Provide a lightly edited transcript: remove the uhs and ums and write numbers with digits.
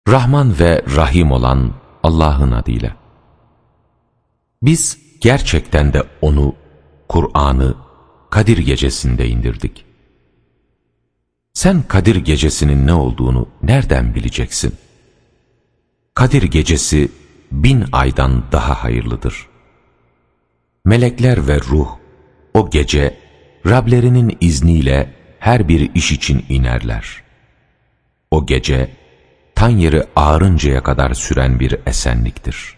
Rahman ve Rahim olan Allah'ın adıyla. Biz gerçekten de onu, Kur'an'ı Kadir Gecesi'nde indirdik. Sen Kadir Gecesi'nin ne olduğunu nereden bileceksin? Kadir Gecesi 1000 aydan daha hayırlıdır. Melekler ve ruh o gece Rablerinin izniyle her bir iş için inerler. O gece tan yeri ağarıncaya kadar süren bir esenliktir.